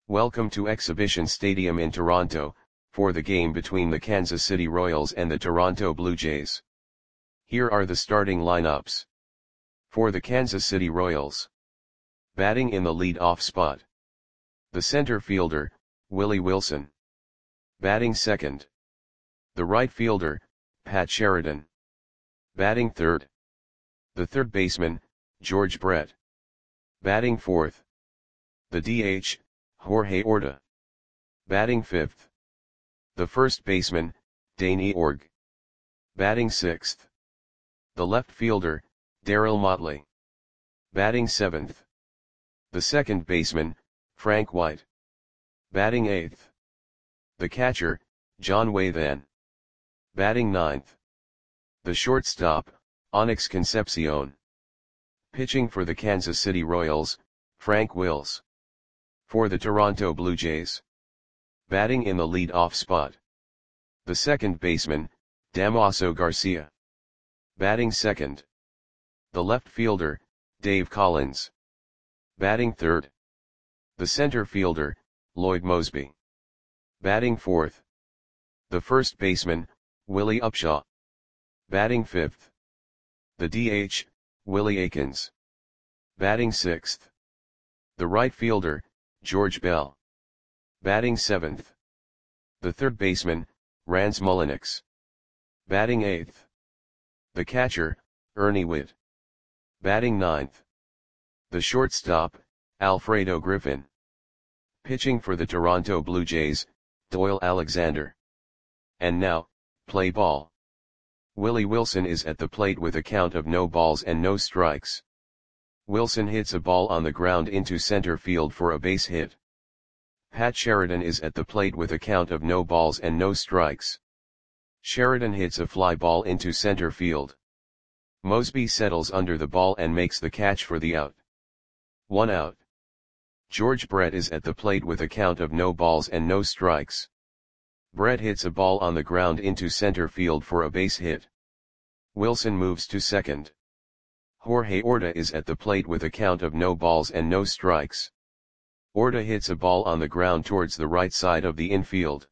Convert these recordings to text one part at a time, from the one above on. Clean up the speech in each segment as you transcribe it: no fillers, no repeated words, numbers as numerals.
Welcome to Exhibition Stadium in Toronto, for the game between the Kansas City Royals and the Toronto Blue Jays. Here are the starting lineups. For the Kansas City Royals. Batting in the lead-off spot. The center fielder, Willie Wilson. Batting second. The right fielder, Pat Sheridan. Batting third. The third baseman, George Brett. Batting fourth. The DH, Jorge Orta. Batting fifth. The first baseman, Dane Eorg. Batting sixth. The left fielder, Darryl Motley. Batting seventh. The second baseman, Frank White. Batting eighth. The catcher, John Wathan. Batting ninth. The shortstop, Onyx Concepcion. Pitching for the Kansas City Royals, Frank Wills. For the Toronto Blue Jays. Batting in the lead-off spot. The second baseman, Damaso Garcia. Batting second. The left fielder, Dave Collins. Batting third. The center fielder, Lloyd Moseby. Batting fourth. The first baseman, Willie Upshaw. Batting fifth. The DH, Willie Aikens. Batting sixth. The right fielder, George Bell. Batting seventh. The third baseman, Rance Mulliniks. Batting eighth. The catcher, Ernie Whitt. Batting ninth. The shortstop, Alfredo Griffin. Pitching for the Toronto Blue Jays, Doyle Alexander. And now, play ball. Willie Wilson is at the plate with a count of no balls and no strikes. Wilson hits a ball on the ground into center field for a base hit. Pat Sheridan is at the plate with a count of no balls and no strikes. Sheridan hits a fly ball into center field. Moseby settles under the ball and makes the catch for the out. 1 out. George Brett is at the plate with a count of no balls and no strikes. Brett hits a ball on the ground into center field for a base hit. Wilson moves to second. Jorge Orta is at the plate with a count of no balls and no strikes. Orta hits a ball on the ground towards the right side of the infield.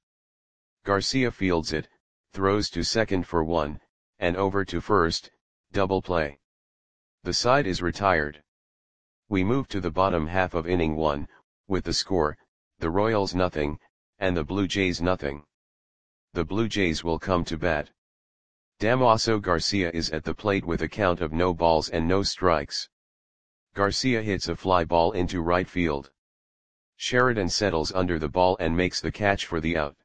Garcia fields it, throws to second for 1, and over to first, double play. The side is retired. We move to the bottom half of inning 1, with the score, the Royals nothing, and the Blue Jays nothing. The Blue Jays will come to bat. Damaso Garcia is at the plate with a count of no balls and no strikes. Garcia hits a fly ball into right field. Sheridan settles under the ball and makes the catch for the out.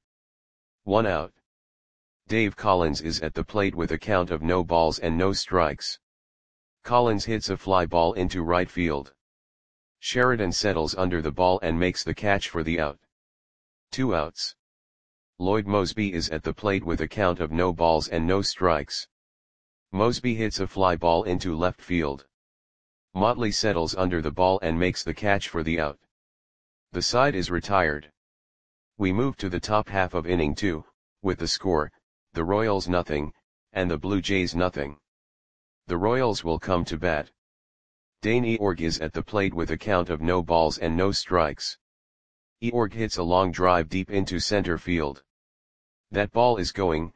1 out. Dave Collins is at the plate with a count of no balls and no strikes. Collins hits a fly ball into right field. Sheridan settles under the ball and makes the catch for the out. 2 outs. Lloyd Moseby is at the plate with a count of no balls and no strikes. Moseby hits a fly ball into left field. Motley settles under the ball and makes the catch for the out. The side is retired. We move to the top half of inning 2, with the score, the Royals nothing, and the Blue Jays nothing. The Royals will come to bat. Dane Eorg is at the plate with a count of no balls and no strikes. Eorg hits a long drive deep into center field. That ball is gone.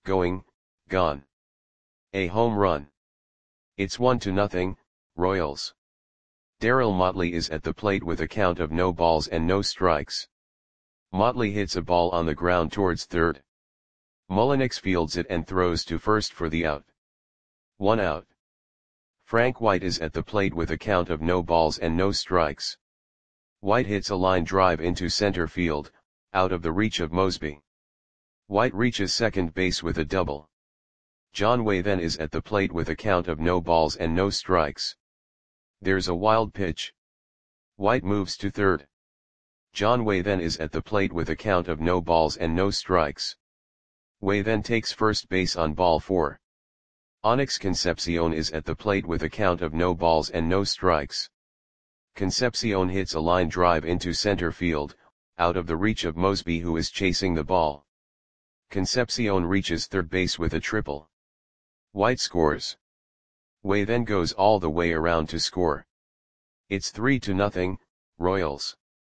A home run. It's 1-0, Royals. Darryl Motley is at the plate with a count of no balls and no strikes. Motley hits a ball on the ground towards third. Mulliniks fields it and throws to first for the out. 1 out. Frank White is at the plate with a count of no balls and no strikes. White hits a line drive into center field, out of the reach of Moseby. White reaches second base with a double. John Wathan is at the plate with a count of no balls and no strikes. There's a wild pitch. White moves to third. John Wathan is at the plate with a count of no balls and no strikes. Wathan takes first base on ball 4. Onyx Concepcion is at the plate with a count of no balls and no strikes. Concepcion hits a line drive into center field, out of the reach of Moseby who is chasing the ball. Concepcion reaches third base with a triple. White scores. Wathan goes all the way around to score. It's 3-0, Royals.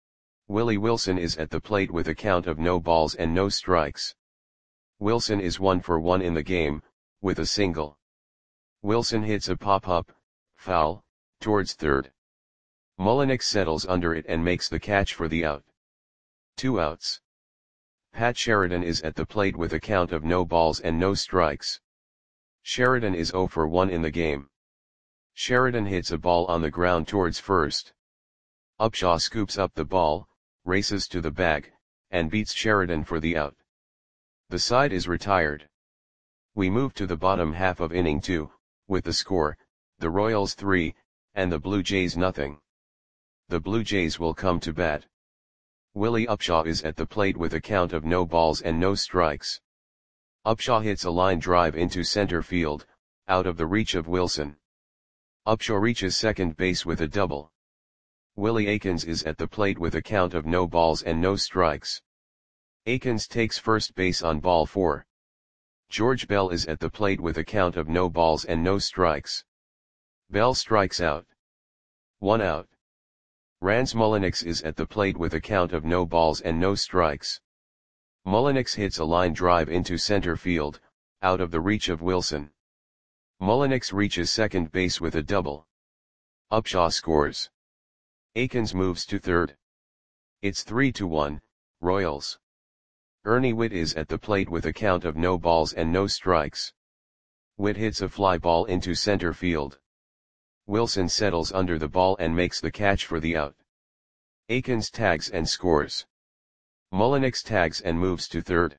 Willie Wilson is at the plate with a count of no balls and no strikes. Wilson is 1 for 1 in the game, with a single. Wilson hits a pop-up, foul, towards third. Mullenix settles under it and makes the catch for the out. 2 outs. Pat Sheridan is at the plate with a count of no balls and no strikes. Sheridan is 0 for 1 in the game. Sheridan hits a ball on the ground towards first. Upshaw scoops up the ball, races to the bag, and beats Sheridan for the out. The side is retired. We move to the bottom half of inning 2, with the score, the Royals 3, and the Blue Jays nothing. The Blue Jays will come to bat. Willie Upshaw is at the plate with a count of no balls and no strikes. Upshaw hits a line drive into center field, out of the reach of Wilson. Upshaw reaches second base with a double. Willie Aikens is at the plate with a count of no balls and no strikes. Aikens takes first base on ball 4. George Bell is at the plate with a count of no balls and no strikes. Bell strikes out. 1 out. Rance Mullenix is at the plate with a count of no balls and no strikes. Mullenix hits a line drive into center field, out of the reach of Wilson. Mullenix reaches second base with a double. Upshaw scores. Aikens moves to third. It's 3-1, Royals. Ernie Whitt is at the plate with a count of no balls and no strikes. Whitt hits a fly ball into center field. Wilson settles under the ball and makes the catch for the out. Aikens tags and scores. Mullenix tags and moves to third.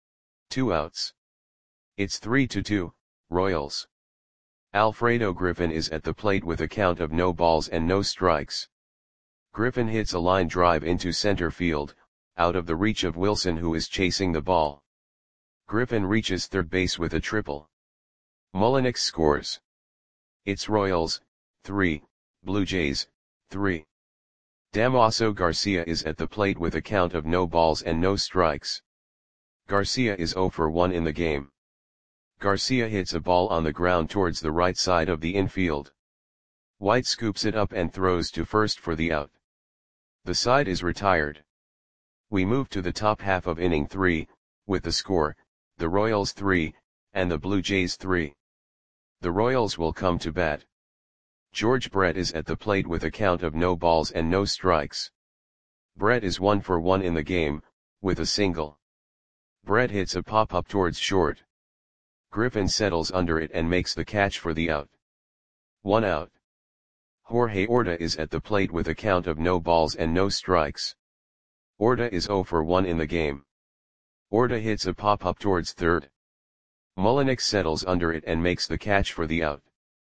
2 outs. It's 3-2, Royals. Alfredo Griffin is at the plate with a count of no balls and no strikes. Griffin hits a line drive into center field, out of the reach of Wilson who is chasing the ball. Griffin reaches third base with a triple. Mullenix scores. It's Royals, 3, Blue Jays, 3. Damaso Garcia is at the plate with a count of no balls and no strikes. Garcia is 0 for 1 in the game. Garcia hits a ball on the ground towards the right side of the infield. White scoops it up and throws to first for the out. The side is retired. We move to the top half of inning 3, with the score, the Royals 3, and the Blue Jays 3. The Royals will come to bat. George Brett is at the plate with a count of no balls and no strikes. Brett is 1 for 1 in the game, with a single. Brett hits a pop-up towards short. Griffin settles under it and makes the catch for the out. 1 out. Jorge Orta is at the plate with a count of no balls and no strikes. Orta is 0 for 1 in the game. Orta hits a pop-up towards third. Mullenix settles under it and makes the catch for the out.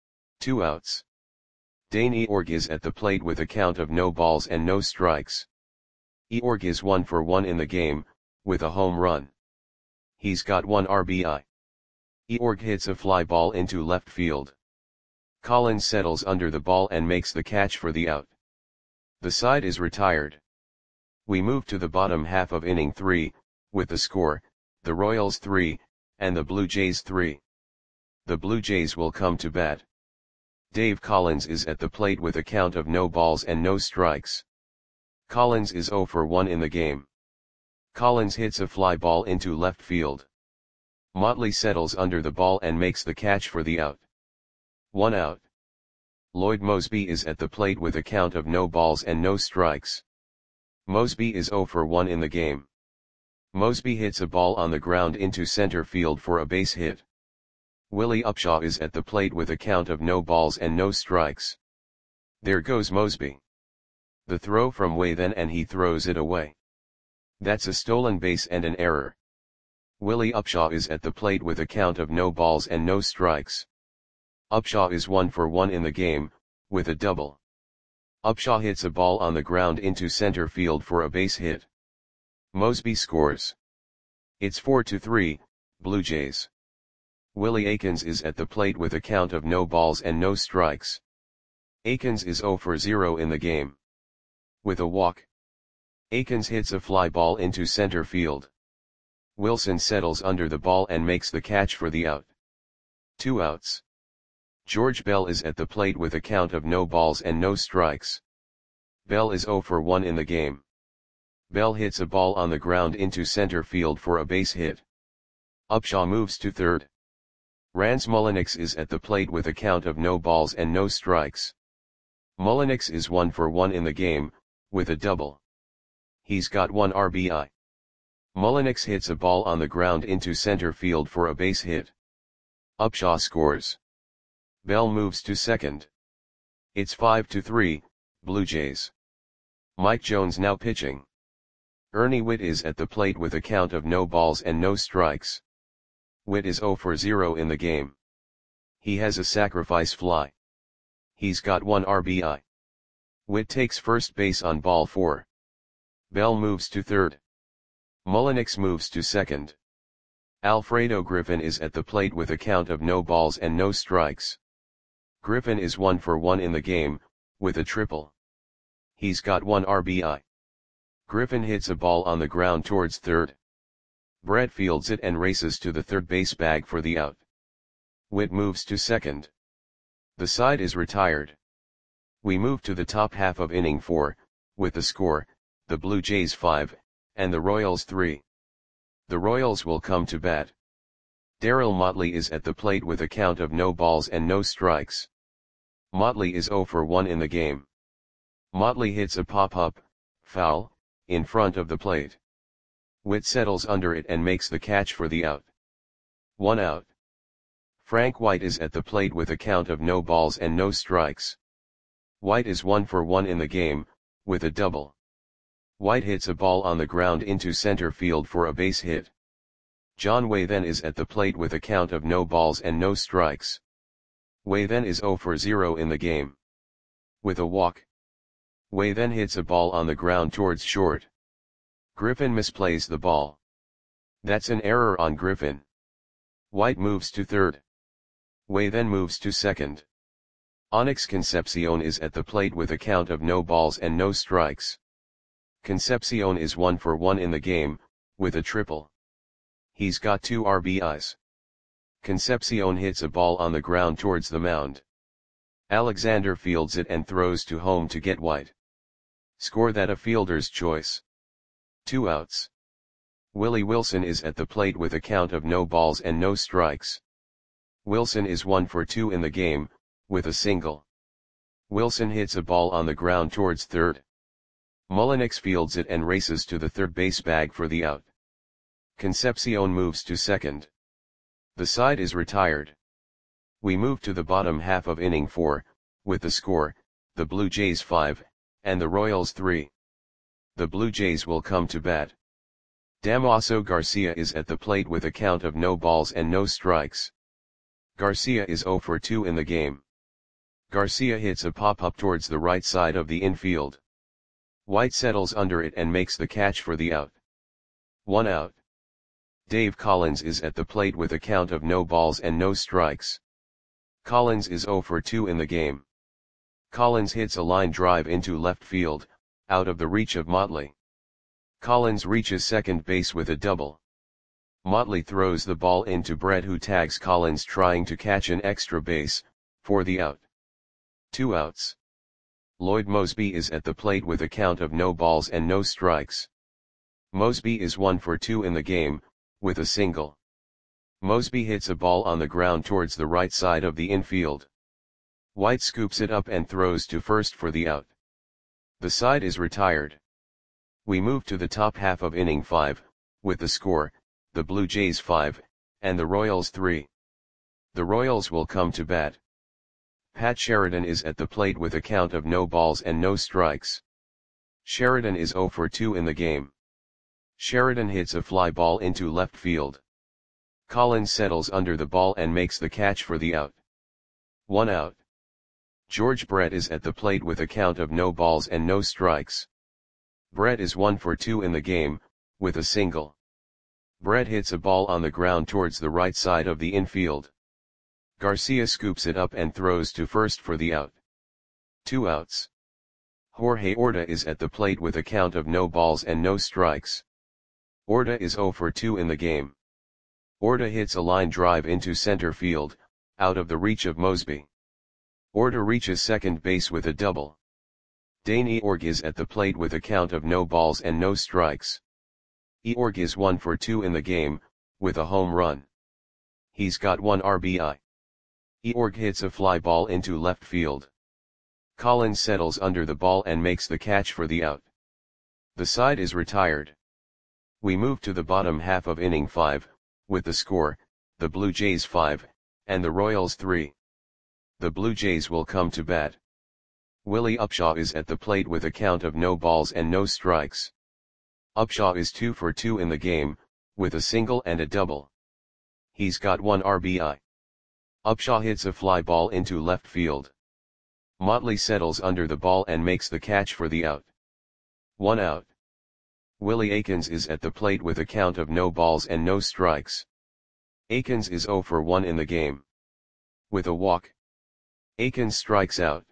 2 outs. Dane Eorg is at the plate with a count of no balls and no strikes. Eorg is 1 for 1 in the game, with a home run. He's got 1 RBI. Eorg hits a fly ball into left field. Collins settles under the ball and makes the catch for the out. The side is retired. We move to the bottom half of inning 3, with the score, the Royals 3, and the Blue Jays 3. The Blue Jays will come to bat. Dave Collins is at the plate with a count of no balls and no strikes. Collins is 0 for 1 in the game. Collins hits a fly ball into left field. Motley settles under the ball and makes the catch for the out. 1 out. Lloyd Mosby is at the plate with a count of no balls and no strikes. Mosby is 0 for 1 in the game. Mosby hits a ball on the ground into center field for a base hit. Willie Upshaw is at the plate with a count of no balls and no strikes. There goes Mosby. The throw from way then and he throws it away. That's a stolen base and an error. Willie Upshaw is at the plate with a count of no balls and no strikes. Upshaw is 1 for 1 in the game, with a double. Upshaw hits a ball on the ground into center field for a base hit. Mosby scores. It's 4-3, Blue Jays. Willie Aikens is at the plate with a count of no balls and no strikes. Aikens is 0 for 0 in the game. With a walk. Aikens hits a fly ball into center field. Wilson settles under the ball and makes the catch for the out. 2 outs. George Bell is at the plate with a count of no balls and no strikes. Bell is 0 for 1 in the game. Bell hits a ball on the ground into center field for a base hit. Upshaw moves to third. Rans Mulliniks is at the plate with a count of no balls and no strikes. Mulliniks is 1 for 1 in the game, with a double. He's got 1 RBI. Mulliniks hits a ball on the ground into center field for a base hit. Upshaw scores. Bell moves to second. It's 5-3, Blue Jays. Mike Jones now pitching. Ernie Whitt is at the plate with a count of no balls and no strikes. Whitt is 0 for 0 in the game. He has a sacrifice fly. He's got 1 RBI. Whitt takes first base on ball 4. Bell moves to third. Mulliniks moves to second. Alfredo Griffin is at the plate with a count of no balls and no strikes. Griffin is 1 for 1 in the game, with a triple. He's got 1 RBI. Griffin hits a ball on the ground towards third. Brett fields it and races to the third base bag for the out. Whitt moves to second. The side is retired. We move to the top half of inning 4, with the score, the Blue Jays 5, and the Royals 3. The Royals will come to bat. Darryl Motley is at the plate with a count of no balls and no strikes. Motley is 0 for 1 in the game. Motley hits a pop-up, foul, in front of the plate. Whitt settles under it and makes the catch for the out. 1 out. Frank White is at the plate with a count of no balls and no strikes. White is 1 for 1 in the game, with a double. White hits a ball on the ground into center field for a base hit. John Way then is at the plate with a count of no balls and no strikes. Way then is 0 for 0 in the game. With a walk. Way then hits a ball on the ground towards short. Griffin misplays the ball. That's an error on Griffin. White moves to third. Way then moves to second. Onyx Concepcion is at the plate with a count of no balls and no strikes. Concepcion is 1 for 1 in the game, with a triple. He's got 2 RBIs. Concepcion hits a ball on the ground towards the mound. Alexander fields it and throws to home to get White. Score that a fielder's choice. 2 outs. Willie Wilson is at the plate with a count of no balls and no strikes. Wilson is 1 for 2 in the game, with a single. Wilson hits a ball on the ground towards third. Mulliniks fields it and races to the third base bag for the out. Concepcion moves to second. The side is retired. We move to the bottom half of inning 4, with the score, the Blue Jays 5, and the Royals 3. The Blue Jays will come to bat. Damaso Garcia is at the plate with a count of no balls and no strikes. Garcia is 0 for 2 in the game. Garcia hits a pop-up towards the right side of the infield. White settles under it and makes the catch for the out. 1 out. Dave Collins is at the plate with a count of no balls and no strikes. Collins is 0 for 2 in the game. Collins hits a line drive into left field, out of the reach of Motley. Collins reaches second base with a double. Motley throws the ball into Brett, who tags Collins trying to catch an extra base, for the out. 2 outs. Lloyd Mosby is at the plate with a count of no balls and no strikes. Mosby is 1 for 2 in the game, with a single. Mosby hits a ball on the ground towards the right side of the infield. White scoops it up and throws to first for the out. The side is retired. We move to the top half of inning 5, with the score, the Blue Jays 5, and the Royals 3. The Royals will come to bat. Pat Sheridan is at the plate with a count of no balls and no strikes. Sheridan is 0 for 2 in the game. Sheridan hits a fly ball into left field. Collins settles under the ball and makes the catch for the out. 1 out. George Brett is at the plate with a count of no balls and no strikes. Brett is 1 for 2 in the game, with a single. Brett hits a ball on the ground towards the right side of the infield. Garcia scoops it up and throws to first for the out. 2 outs. Jorge Orta is at the plate with a count of no balls and no strikes. Orta is 0 for 2 in the game. Orta hits a line drive into center field, out of the reach of Mosby. Orta reaches second base with a double. Dane Eorg is at the plate with a count of no balls and no strikes. Eorg is 1 for 2 in the game, with a home run. He's got 1 RBI. Eorg hits a fly ball into left field. Collins settles under the ball and makes the catch for the out. The side is retired. We move to the bottom half of inning 5, with the score, the Blue Jays 5, and the Royals 3. The Blue Jays will come to bat. Willie Upshaw is at the plate with a count of no balls and no strikes. Upshaw is 2 for 2 in the game, with a single and a double. He's got 1 RBI. Upshaw hits a fly ball into left field. Motley settles under the ball and makes the catch for the out. 1 out. Willie Aikens is at the plate with a count of no balls and no strikes. Aikens is 0 for 1 in the game. With a walk, Aikens strikes out.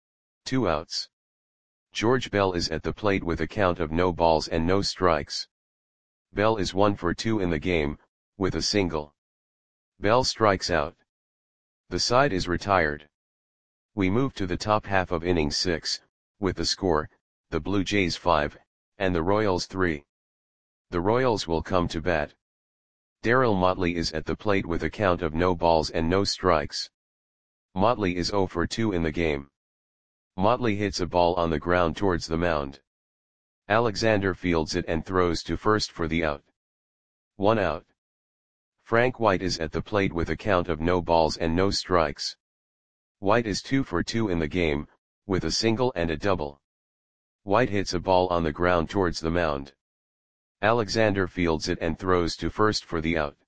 2 outs. George Bell is at the plate with a count of no balls and no strikes. Bell is 1 for 2 in the game, with a single. Bell strikes out. The side is retired. We move to the top half of inning 6, with the score, the Blue Jays 5, and the Royals 3. The Royals will come to bat. Darryl Motley is at the plate with a count of no balls and no strikes. Motley is 0 for 2 in the game. Motley hits a ball on the ground towards the mound. Alexander fields it and throws to first for the out. 1 out. Frank White is at the plate with a count of no balls and no strikes. White is 2 for 2 in the game, with a single and a double. White hits a ball on the ground towards the mound. Alexander fields it and throws to first for the out.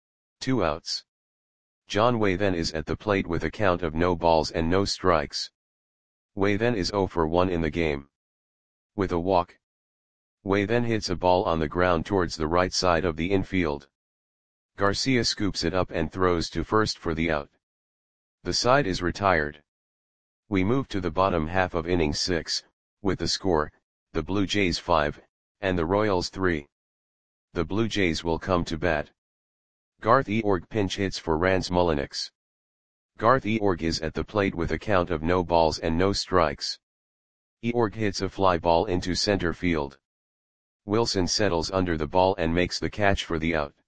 2 outs. John Waythen is at the plate with a count of no balls and no strikes. Waythen is 0 for 1 in the game. With a walk, Waythen hits a ball on the ground towards the right side of the infield. Garcia scoops it up and throws to first for the out. The side is retired. We move to the bottom half of inning 6, with the score, the Blue Jays 5, and the Royals 3. The Blue Jays will come to bat. Garth Eorg pinch hits for Rans Mulliniks. Garth Eorg is at the plate with a count of no balls and no strikes. Eorg hits a fly ball into center field. Wilson settles under the ball and makes the catch for the out.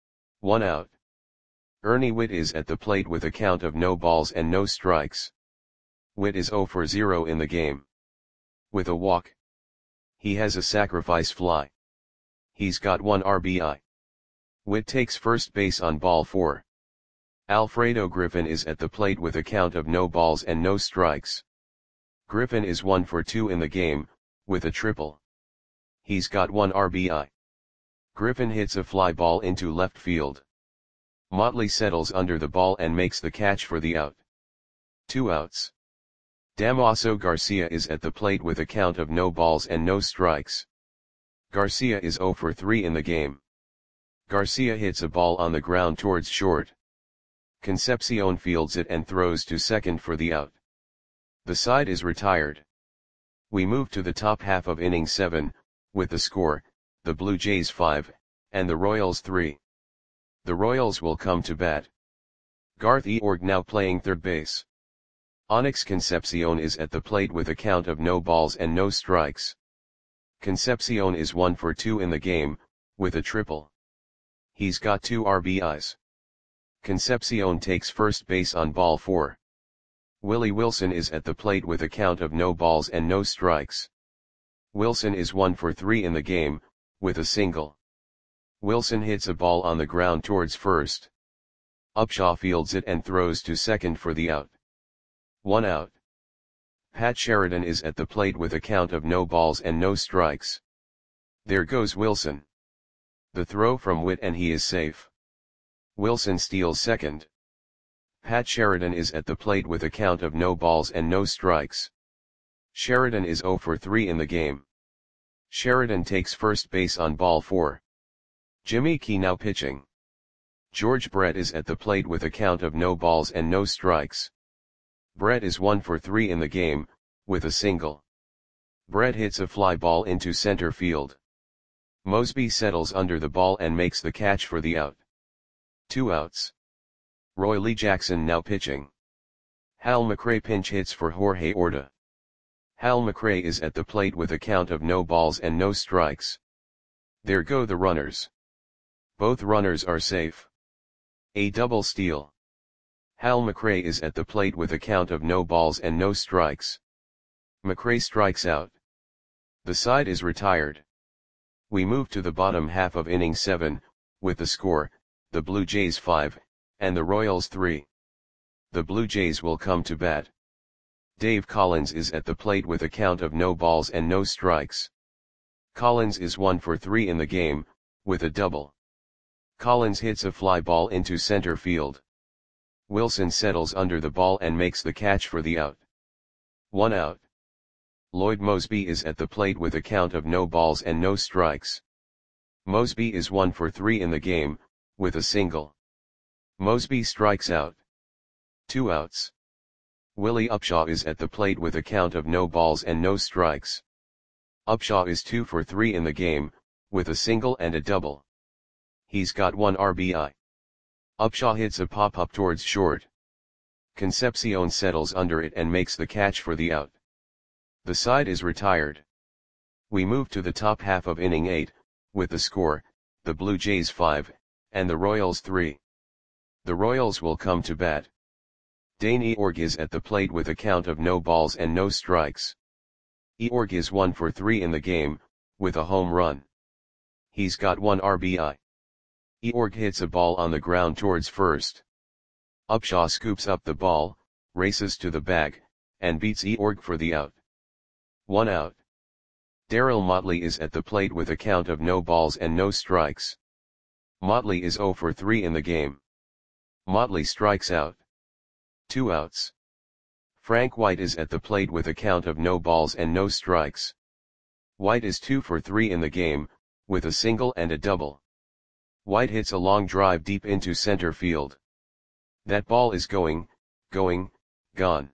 1 out. Ernie Whitt is at the plate with a count of no balls and no strikes. Whitt is 0 for 0 in the game. With a walk, he has a sacrifice fly. He's got 1 RBI. Whitt takes first base on ball 4. Alfredo Griffin is at the plate with a count of no balls and no strikes. Griffin is 1 for 2 in the game, with a triple. He's got 1 RBI. Griffin hits a fly ball into left field. Motley settles under the ball and makes the catch for the out. 2 outs. Damaso Garcia is at the plate with a count of no balls and no strikes. Garcia is 0 for 3 in the game. Garcia hits a ball on the ground towards short. Concepcion fields it and throws to second for the out. The side is retired. We move to the top half of inning 7, with the score, the Blue Jays 5, and the Royals 3. The Royals will come to bat. Garth Eorg now playing third base. Onyx Concepcion is at the plate with a count of no balls and no strikes. Concepcion is 1 for 2 in the game, with a triple. He's got 2 RBIs. Concepcion takes first base on ball 4. Willie Wilson is at the plate with a count of no balls and no strikes. Wilson is 1 for 3 in the game, with a single. Wilson hits a ball on the ground towards first. Upshaw fields it and throws to second for the out. 1 out. Pat Sheridan is at the plate with a count of no balls and no strikes. There goes Wilson. The throw from Whitt and he is safe. Wilson steals second. Pat Sheridan is at the plate with a count of no balls and no strikes. Sheridan is 0 for 3 in the game. Sheridan takes first base on ball 4. Jimmy Key now pitching. George Brett is at the plate with a count of no balls and no strikes. Brett is 1 for 3 in the game, with a single. Brett hits a fly ball into center field. Mosby settles under the ball and makes the catch for the out. 2 outs. Roy Lee Jackson now pitching. Hal McRae pinch hits for Jorge Orta. Hal McRae is at the plate with a count of no balls and no strikes. There go the runners. Both runners are safe. A double steal. Hal McRae is at the plate with a count of no balls and no strikes. McRae strikes out. The side is retired. We move to the bottom half of inning 7, with the score, the Blue Jays 5, and the Royals 3. The Blue Jays will come to bat. Dave Collins is at the plate with a count of no balls and no strikes. Collins is 1 for 3 in the game, with a double. Collins hits a fly ball into center field. Wilson settles under the ball and makes the catch for the out. 1 out. Lloyd Moseby is at the plate with a count of no balls and no strikes. Moseby is 1 for 3 in the game, with a single. Moseby strikes out. 2 outs. Willie Upshaw is at the plate with a count of no balls and no strikes. Upshaw is 2 for 3 in the game, with a single and a double. He's got 1 RBI. Upshaw hits a pop-up towards short. Concepcion settles under it and makes the catch for the out. The side is retired. We move to the top half of inning 8, with the score, the Blue Jays 5, and the Royals 3. The Royals will come to bat. Dane Eorg is at the plate with a count of no balls and no strikes. Eorg is 1 for 3 in the game, with a home run. He's got 1 RBI. Eorg hits a ball on the ground towards first. Upshaw scoops up the ball, races to the bag, and beats Eorg for the out. 1 out. Darryl Motley is at the plate with a count of no balls and no strikes. Motley is 0 for 3 in the game. Motley strikes out. 2 outs. Frank White is at the plate with a count of no balls and no strikes. White is 2 for 3 in the game, with a single and a double. White hits a long drive deep into center field. That ball is going, gone.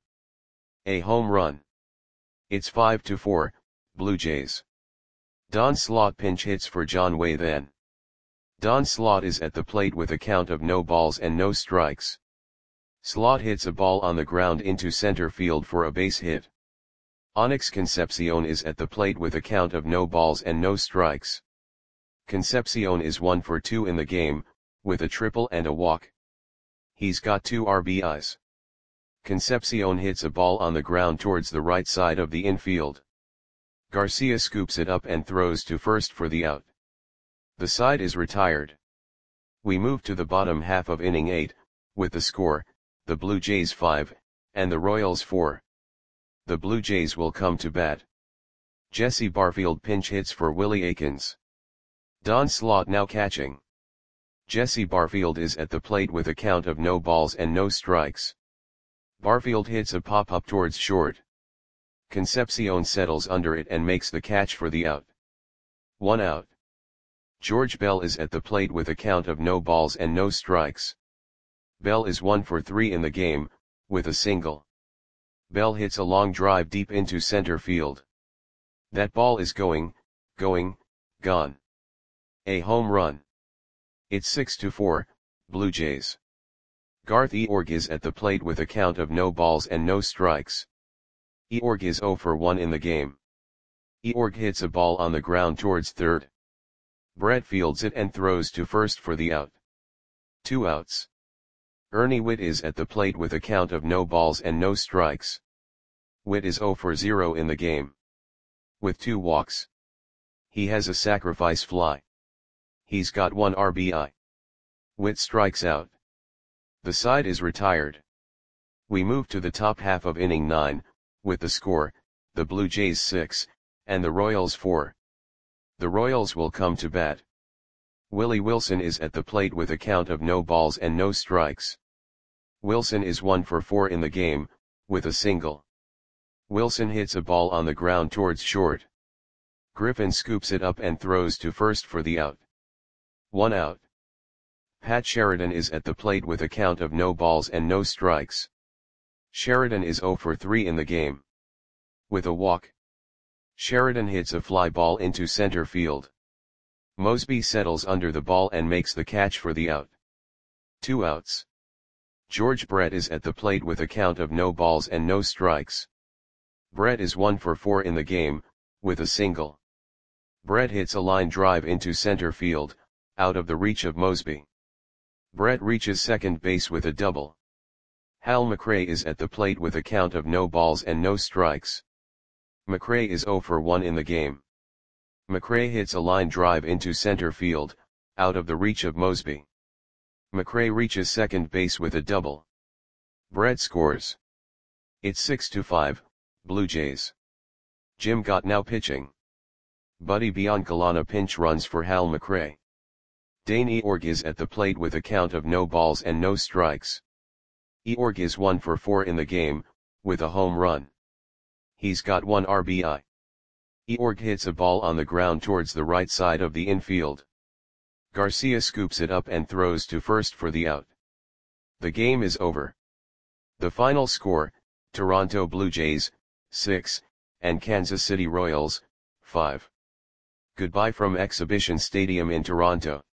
A home run. It's 5-4, Blue Jays. Don Slaught pinch hits for John Way then. Don Slaught is at the plate with a count of no balls and no strikes. Slaught hits a ball on the ground into center field for a base hit. Onyx Concepcion is at the plate with a count of no balls and no strikes. Concepcion is 1 for 2 in the game, with a triple and a walk. He's got 2 RBIs. Concepcion hits a ball on the ground towards the right side of the infield. Garcia scoops it up and throws to first for the out. The side is retired. We move to the bottom half of inning 8, with the score, the Blue Jays 5, and the Royals 4. The Blue Jays will come to bat. Jesse Barfield pinch hits for Willie Aikens. Don Slaught now catching. Jesse Barfield is at the plate with a count of no balls and no strikes. Barfield hits a pop-up towards short. Concepcion settles under it and makes the catch for the out. 1 out. George Bell is at the plate with a count of no balls and no strikes. Bell is 1 for 3 in the game, with a single. Bell hits a long drive deep into center field. That ball is going, gone. A home run. It's 6-4, Blue Jays. Garth Eorg is at the plate with a count of no balls and no strikes. Eorg is 0 for 1 in the game. Eorg hits a ball on the ground towards third. Brett fields it and throws to first for the out. 2 outs. Ernie Whitt is at the plate with a count of no balls and no strikes. Whitt is 0 for 0 in the game. With 2 walks. He has a sacrifice fly. He's got 1 RBI. Whitt strikes out. The side is retired. We move to the top half of inning 9, with the score, the Blue Jays 6, and the Royals 4. The Royals will come to bat. Willie Wilson is at the plate with a count of no balls and no strikes. Wilson is 1 for 4 in the game, with a single. Wilson hits a ball on the ground towards short. Griffin scoops it up and throws to first for the out. 1 out. Pat Sheridan is at the plate with a count of no balls and no strikes. Sheridan is 0 for 3 in the game. With a walk. Sheridan hits a fly ball into center field. Moseby settles under the ball and makes the catch for the out. 2 outs. George Brett is at the plate with a count of no balls and no strikes. Brett is 1 for 4 in the game, with a single. Brett hits a line drive into center field, out of the reach of Mosby. Brett reaches second base with a double. Hal McRae is at the plate with a count of no balls and no strikes. McRae is 0 for 1 in the game. McRae hits a line drive into center field, out of the reach of Mosby. McRae reaches second base with a double. Brett scores. It's 6-5, Blue Jays. Jim Gott now pitching. Buddy Biancalana pinch runs for Hal McRae. Dane Eorg is at the plate with a count of no balls and no strikes. Eorg is 1 for 4 in the game, with a home run. He's got 1 RBI. Eorg hits a ball on the ground towards the right side of the infield. Garcia scoops it up and throws to first for the out. The game is over. The final score, Toronto Blue Jays, 6, and Kansas City Royals, 5. Goodbye from Exhibition Stadium in Toronto.